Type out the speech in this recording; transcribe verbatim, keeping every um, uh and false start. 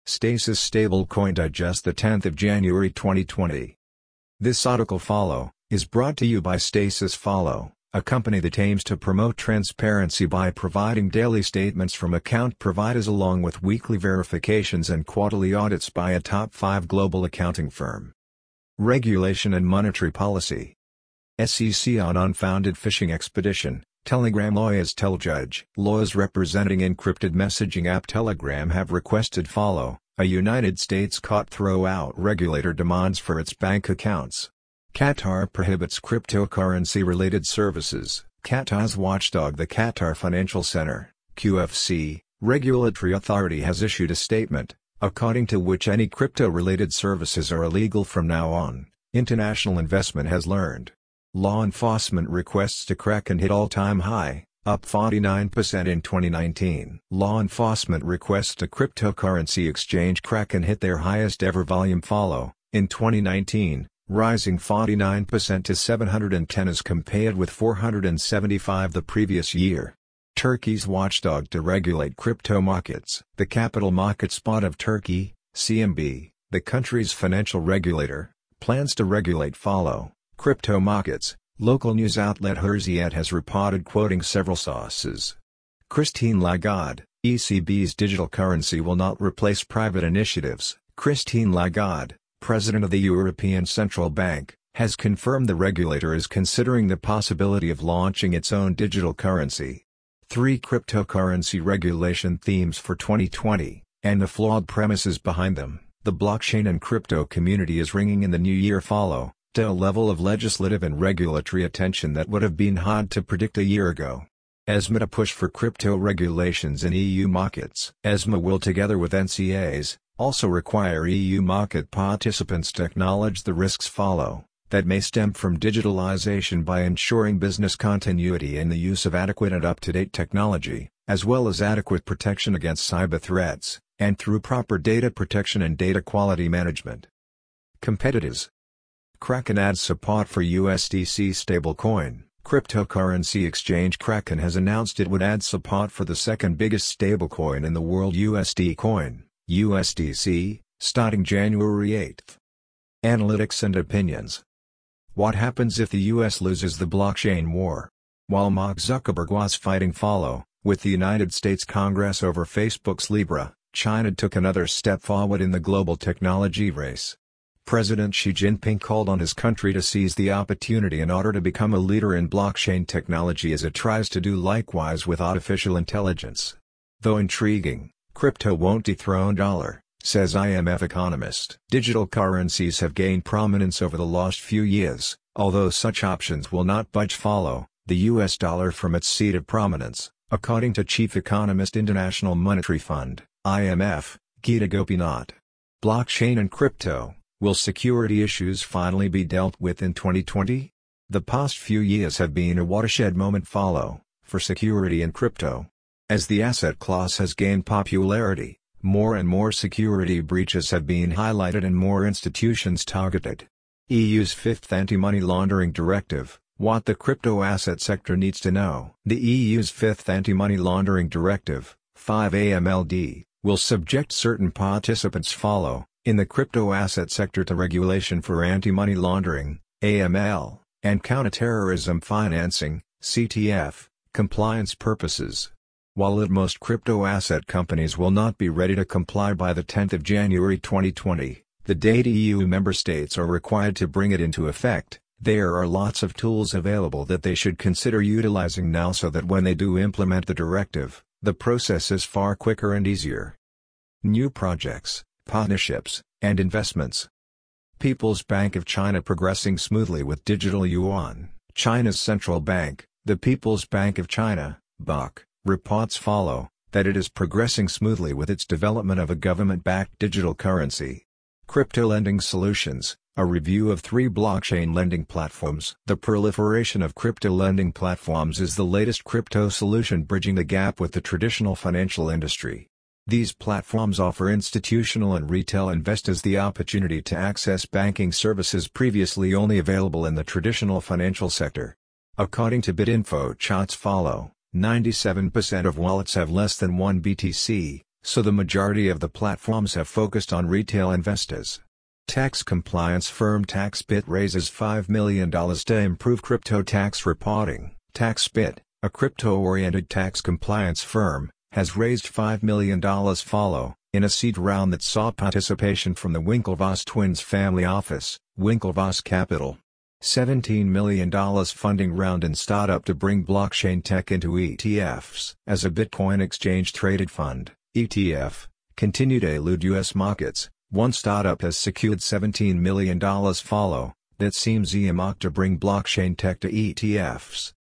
Stasis stablecoin digest the tenth of January twenty twenty. This article follow is brought to you by Stasis Follow, a company that aims to promote transparency by providing daily statements from account providers along with weekly verifications and quarterly audits by a top five global accounting firm. Regulation and monetary policy. S E C on unfounded phishing expedition. Telegram lawyers tell judge. Lawyers representing encrypted messaging app Telegram have requested Follow, a United States cutthroat regulator demands for its bank accounts. Qatar prohibits cryptocurrency-related services. Qatar's watchdog, the Qatar Financial Center, Q F C, regulatory authority, has issued a statement, according to which any crypto-related services are illegal from now on, international investment has learned. Law enforcement requests to Kraken hit all-time high, up forty-nine percent in twenty nineteen. Law enforcement requests to cryptocurrency exchange Kraken hit their highest ever volume Follow, in twenty nineteen, rising forty-nine percent to seven hundred ten as compared with four hundred seventy-five the previous year. Turkey's watchdog to regulate crypto markets. The capital market spot of Turkey, C M B, the country's financial regulator, plans to regulate Follow crypto markets, local news outlet Hürriyet has reported, quoting several sources. Christine Lagarde, E C B's digital currency will not replace private initiatives. Christine Lagarde, president of the European Central Bank, has confirmed the regulator is considering the possibility of launching its own digital currency. Three cryptocurrency regulation themes for twenty twenty, and the flawed premises behind them. The blockchain and crypto community is ringing in the new year Follow to a level of legislative and regulatory attention that would have been hard to predict a year ago. ESMA to push for crypto regulations in E U markets. ESMA will, together with N C As, also require E U market participants to acknowledge the risks Follow that may stem from digitalization by ensuring business continuity and the use of adequate and up-to-date technology, as well as adequate protection against cyber threats, and through proper data protection and data quality management. Competitors. Kraken adds support for U S D C stablecoin. Cryptocurrency exchange Kraken has announced it would add support for the second biggest stablecoin in the world, U S D Coin, U S D C, starting January eighth. Analytics and opinions. What happens if the U S loses the blockchain war? While Mark Zuckerberg was fighting Follow with the United States Congress over Facebook's Libra, China took another step forward in the global technology race. President Xi Jinping called on his country to seize the opportunity in order to become a leader in blockchain technology as it tries to do likewise with artificial intelligence. Though intriguing, crypto won't dethrone dollar, says I M F economist. Digital currencies have gained prominence over the last few years, although such options will not budge Follow the U S dollar from its seat of prominence, according to chief economist International Monetary Fund, I M F, Geeta Gopinath. Blockchain and crypto. Will security issues finally be dealt with in twenty twenty? The past few years have been a watershed moment Follow for security in crypto. As the asset class has gained popularity, more and more security breaches have been highlighted and more institutions targeted. E U's fifth Anti-Money Laundering Directive, what the crypto asset sector needs to know. The E U's fifth Anti-Money Laundering Directive, five A M L D, will subject certain participants Follow in the crypto asset sector to regulation for anti-money laundering, A M L, and counterterrorism financing, C T F, compliance purposes. While at most crypto asset companies will not be ready to comply by the tenth of January twenty twenty, the date E U member states are required to bring it into effect, there are lots of tools available that they should consider utilizing now so that when they do implement the directive, the process is far quicker and easier. New projects, partnerships, and investments. People's Bank of China progressing smoothly with digital yuan. China's central bank, the People's Bank of China, B O C, reports Follow that it is progressing smoothly with its development of a government-backed digital currency. Crypto Lending Solutions, a review of three blockchain lending platforms. The proliferation of crypto lending platforms is the latest crypto solution bridging the gap with the traditional financial industry. These platforms offer institutional and retail investors the opportunity to access banking services previously only available in the traditional financial sector. According to BitInfo charts Follow, ninety-seven percent of wallets have less than one B T C, so the majority of the platforms have focused on retail investors. Tax compliance firm TaxBit raises five million dollars to improve crypto tax reporting. TaxBit, a crypto-oriented tax compliance firm, has raised five million dollars follow, in a seed round that saw participation from the Winklevoss twins family office, Winklevoss Capital. seventeen million dollars funding round in startup to bring blockchain tech into E T Fs. As a Bitcoin exchange-traded fund, E T F, continue to elude U S markets, one startup has secured seventeen million dollars follow, that seems earmarked to bring blockchain tech to E T Fs.